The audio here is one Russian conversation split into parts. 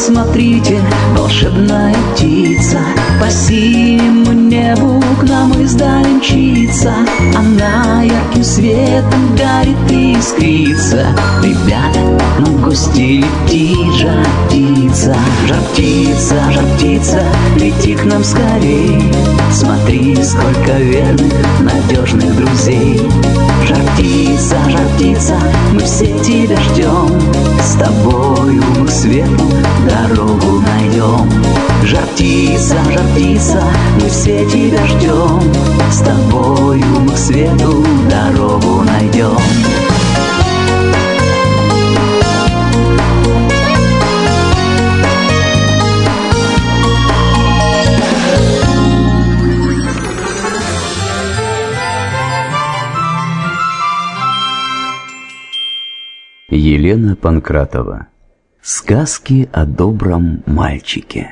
смотрите, волшебная птица по синему небу к нам издали мчится. Она ярким светом горит и искрится. Ребята, ну в гости летит жар-птица. Жар-птица, жар-птица, лети к нам скорей. Смотри, сколько верных, надежных друзей. Жар-птица, жар-птица, мы все тебя ждем. С тобою мы к свету дорогу найдем. Жар-птица, жар-птица, мы все тебя ждем. С тобою мы к свету дорогу найдем. Елена Панкратова. Сказки о добром мальчике.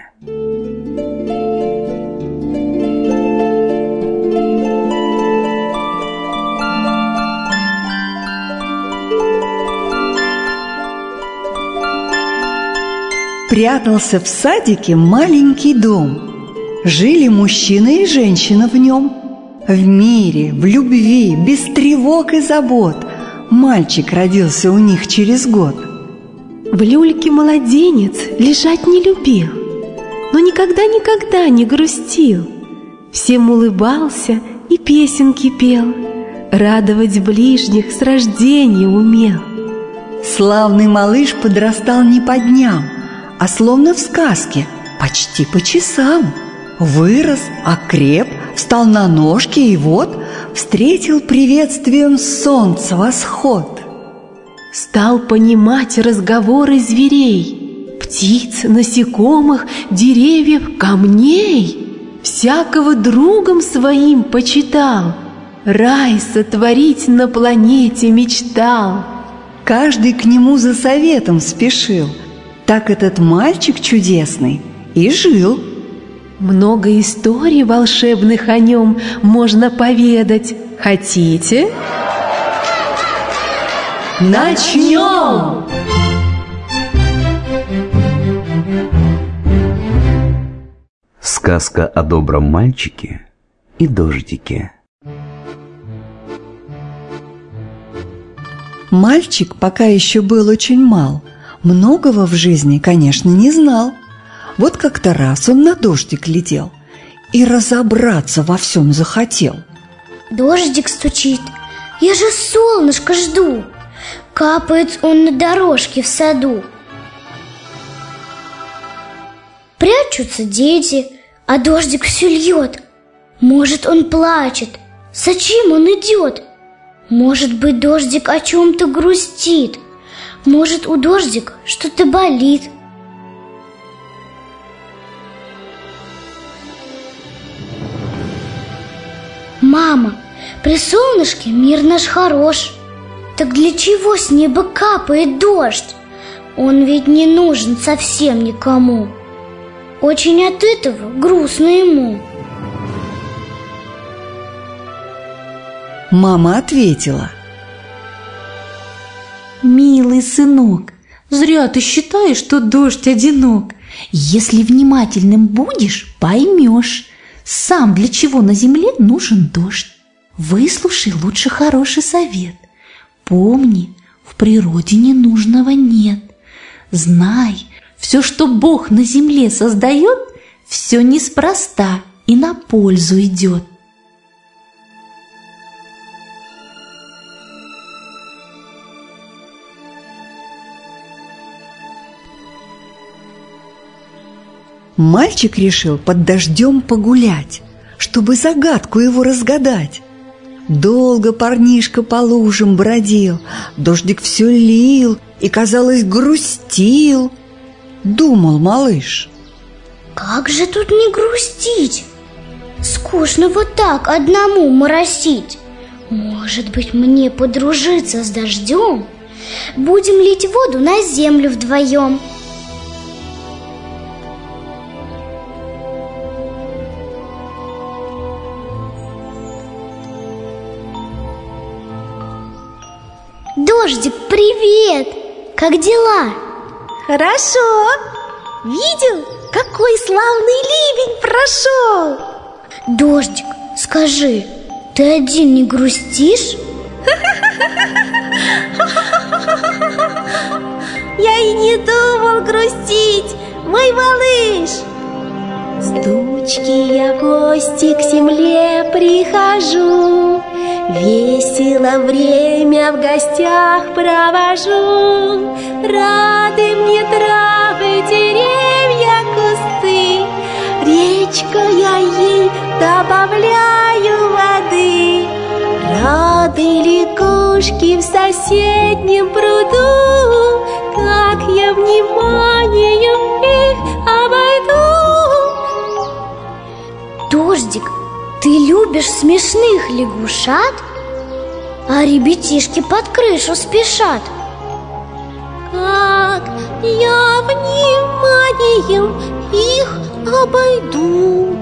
Прятался в садике маленький дом. Жили мужчина и женщина в нем. В мире, в любви, без тревог и забот. Мальчик родился у них через год. В люльке младенец лежать не любил, но никогда не грустил. Всем улыбался и песенки пел, радовать ближних с рождения умел. Славный малыш подрастал не по дням, а словно в сказке, почти по часам. Вырос, окреп, встал на ножки и вот встретил приветствием солнца восход. Стал понимать разговоры зверей, птиц, насекомых, деревьев, камней. Всякого другом своим почитал, рай сотворить на планете мечтал. Каждый к нему за советом спешил. Так этот мальчик чудесный и жил. Много историй волшебных о нем можно поведать. Хотите? Начнем! Сказка о добром мальчике и дождике. Мальчик пока еще был очень мал. Многого в жизни, конечно, не знал. Вот как-то раз он на дождик глядел и разобраться во всем захотел. Дождик стучит, я же солнышко жду. Капает он на дорожке в саду. Прячутся дети, а дождик все льет. Может, он плачет, зачем он идет? Может быть, дождик о чем-то грустит. Может, у дождика что-то болит. Мама, при солнышке мир наш хорош. Так для чего с неба капает дождь? Он ведь не нужен совсем никому. Очень от этого грустно ему. Мама ответила: «Милый сынок, зря ты считаешь, что дождь одинок. Если внимательным будешь, поймешь, сам для чего на земле нужен дождь. Выслушай лучше хороший совет. Помни, в природе ненужного нет. Знай, все, что Бог на земле создает, все неспроста и на пользу идет». Мальчик решил под дождем погулять, чтобы загадку его разгадать. Долго парнишка по лужам бродил, дождик все лил и, казалось, грустил. Думал малыш: как же тут не грустить? Скучно вот так одному моросить. Может быть, мне подружиться с дождем? Будем лить воду на землю вдвоем. Дождик, привет! Как дела? Хорошо. видел, какой славный ливень прошел? Дождик, скажи, ты один не грустишь? Я и не думал грустить, мой малыш. С тучки я в гости к земле прихожу, весело время в гостях провожу. Рады мне травы, деревья, кусты, речка я ей добавляю воды. Рады лягушки в соседнем пруду, как я вниманием их обойду. Дождик, ты любишь смешных лягушат, а ребятишки под крышу спешат. Как я вниманием их обойду.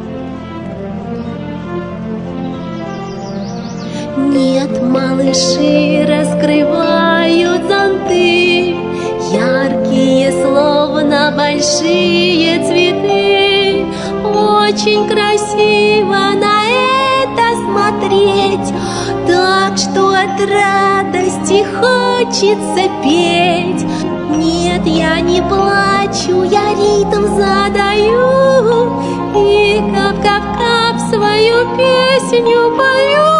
Нет, малыши раскрывают зонты, яркие, словно большие цветы. Очень красиво на это смотреть, так что от радости хочется петь. Нет, я не плачу, я ритм задаю и кап-кап-кап свою песню пою.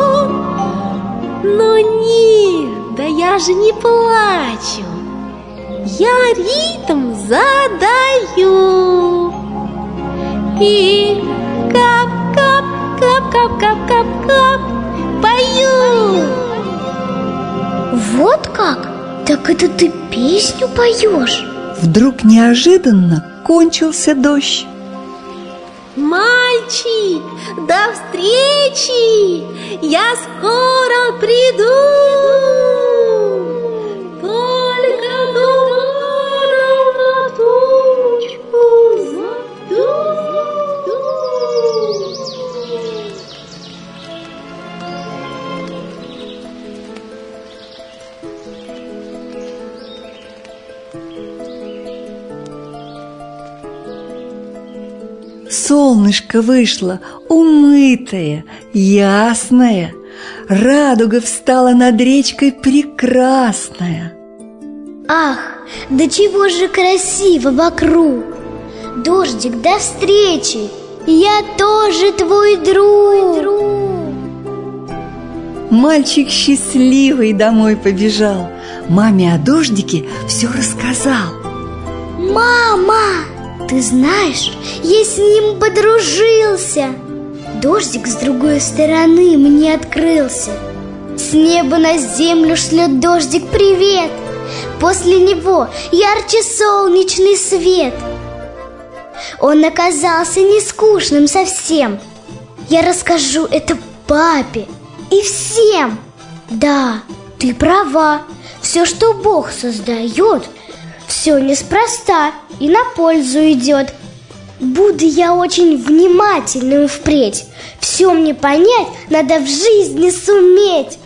Но нет, да я же не плачу, я ритм задаю и кап-кап-кап-кап-кап-кап пою. Вот как? Так это ты песню поешь? Вдруг неожиданно кончился дождь. Мальчик, до встречи! Я скоро приду! Только туманом на тучку задую. Солнышко вышло умытое, ясное, радуга встала над речкой прекрасная. Ах, да чего же красиво вокруг! Дождик, до встречи! Я тоже твой друг! Мальчик счастливый домой побежал, маме о дождике все рассказал. Мама, ты знаешь, я с ним подружился. Дождик с другой стороны мне открылся. С неба на землю шлет дождик привет. После него ярче солнечный свет. Он оказался не скучным совсем. Я расскажу это папе и всем. Да, ты права. Все, что Бог создает, все неспроста и на пользу идет. Буду я очень внимательным впредь. Все мне понять надо в жизни суметь.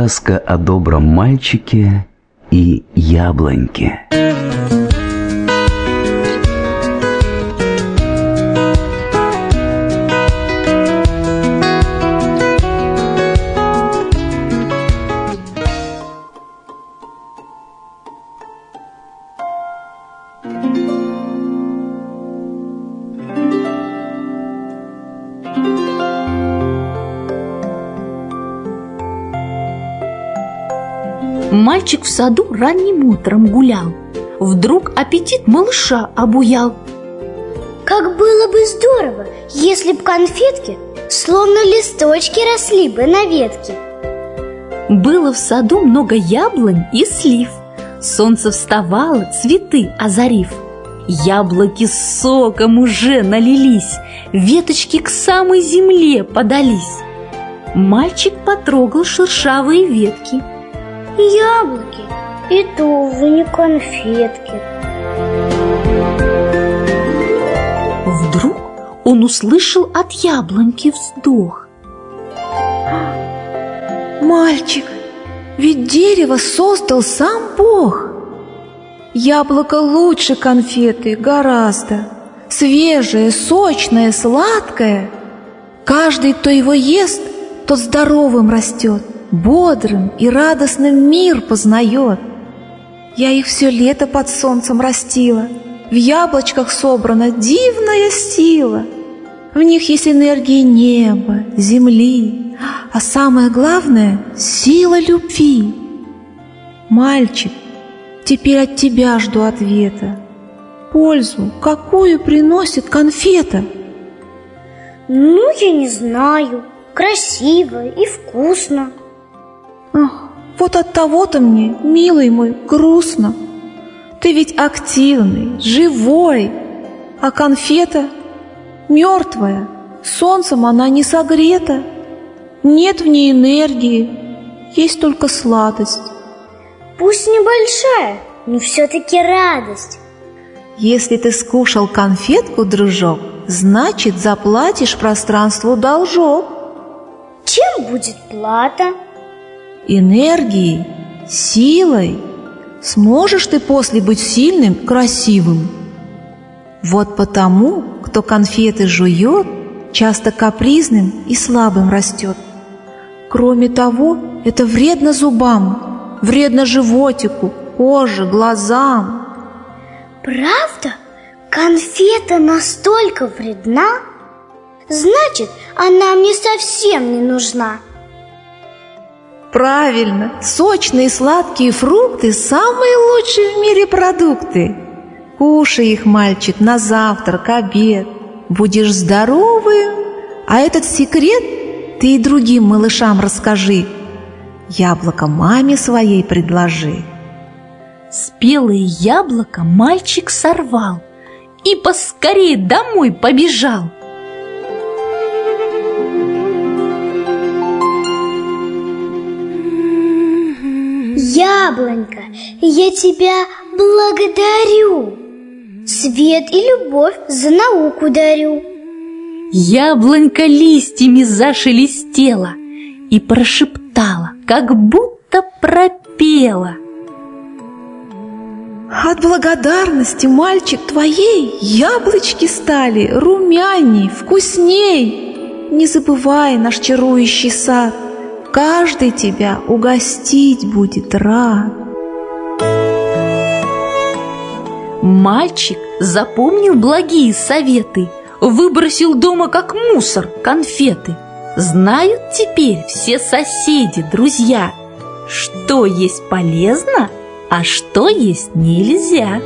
Сказка о добром мальчике и яблоньке. Мальчик в саду ранним утром гулял. Вдруг аппетит малыша обуял. Как было бы здорово, если б конфетки словно листочки росли бы на ветке. Было в саду много яблонь и слив. Солнце вставало, цветы озарив. Яблоки с соком уже налились, веточки к самой земле подались. Мальчик потрогал шершавые ветки. Яблоки, и то, увы, не конфетки. Вдруг он услышал от яблоньки вздох. Мальчик, ведь дерево создал сам Бог. Яблоко лучше конфеты гораздо. Свежее, сочное, сладкое. Каждый, кто его ест, тот здоровым растет, бодрым и радостным мир познает. Я их все лето под солнцем растила. В яблочках собрана дивная сила. В них есть энергия неба, земли, а самое главное — сила любви. Мальчик, теперь от тебя жду ответа. Пользу какую приносит конфета? Ну, я не знаю. Красиво и вкусно. Ах, вот от того-то мне, милый мой, грустно. Ты ведь активный, живой, а конфета мертвая. Солнцем она не согрета. Нет в ней энергии, есть только сладость. Пусть небольшая, но все-таки радость. Если ты скушал конфетку, дружок, значит, заплатишь пространству должок. Чем будет плата? Энергией, силой. Сможешь ты после быть сильным, красивым? Вот потому, кто конфеты жует, часто капризным и слабым растет. Кроме того, это вредно зубам, вредно животику, коже, глазам. Правда? Конфета настолько вредна? Значит, она мне совсем не нужна. Правильно, сочные сладкие фрукты – самые лучшие в мире продукты. Кушай их, мальчик, на завтрак, обед. Будешь здоровым, а этот секрет ты и другим малышам расскажи. Яблоко маме своей предложи. Спелое яблоко мальчик сорвал и поскорее домой побежал. Яблонька, я тебя благодарю. Свет и любовь за науку дарю. Яблонька листьями зашелестела и прошептала, как будто пропела. От благодарности, мальчик, твоей яблочки стали румяней, вкусней. Не забывай наш чарующий сад, каждый тебя угостить будет рад. Мальчик запомнил благие советы, выбросил дома как мусор конфеты. Знают теперь все соседи, друзья, что есть полезно, а что есть нельзя.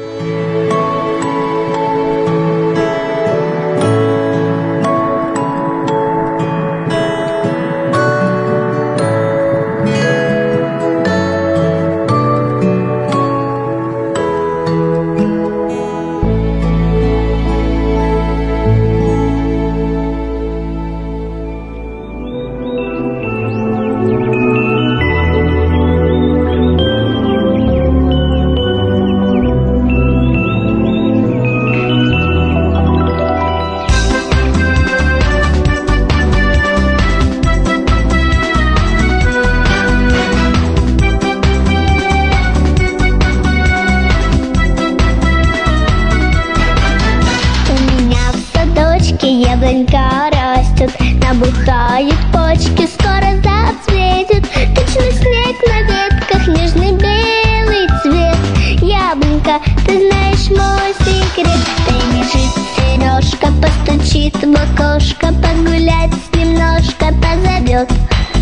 яблонька растет, набухают почки, скоро зацветет. Точно снег на ветках, нежный белый цвет. Яблонька, ты знаешь мой секрет. Прибежит Сережка, постучит в окошко, погулять немножко позовет.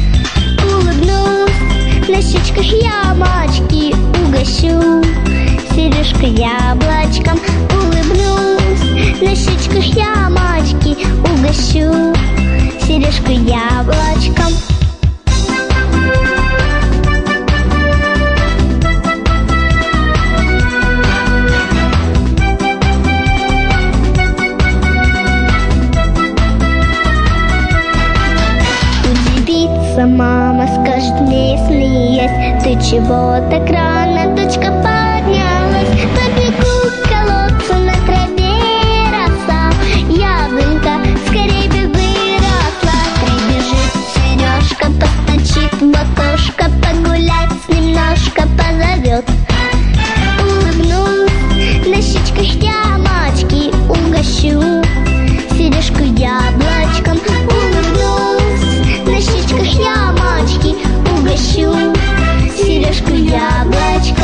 Улыбнусь, на щечках ямочки угощу Сережка яблочком. Улыбнусь, на щечках ямочки угощу Сережка яблочком. Мама скажет мне, смеясь: ты чего так рано, дочка, поднялась? Побегу к колодцу, на траве роса. Яблонька, скорей бы выросла. Прибежит Сережка, постучит в окошко, погулять немножко позовет. Улыбнусь, на щечках ямочки угощу Сережку яблочком. Улыбнусь, на щечках ямочки угощу Сережку яблочком.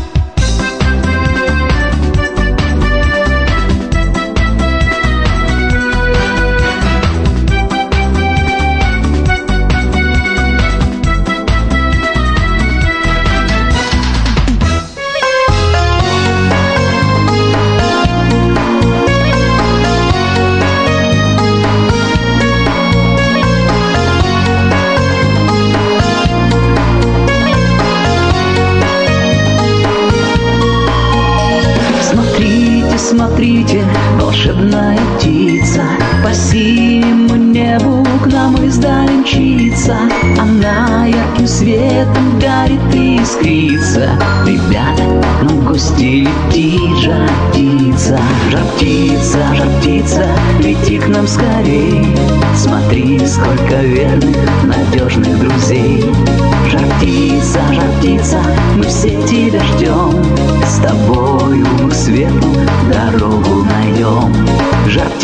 Смотрите, волшебная птица по синему небу к нам издали мчится. Она ярким светом горит и искрится. Ребята, ну в гости летит жар-птица. Жар-птица, жар-птица, лети к нам скорей. Смотри, сколько верных, надежных друзей. Жар-птица, жар-птица, мы все тебя ждем. С тобою мы к свету дорогу найдем.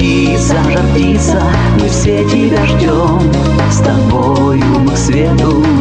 Жар-птица, жар-птица, мы все тебя ждем. С тобою мы к свету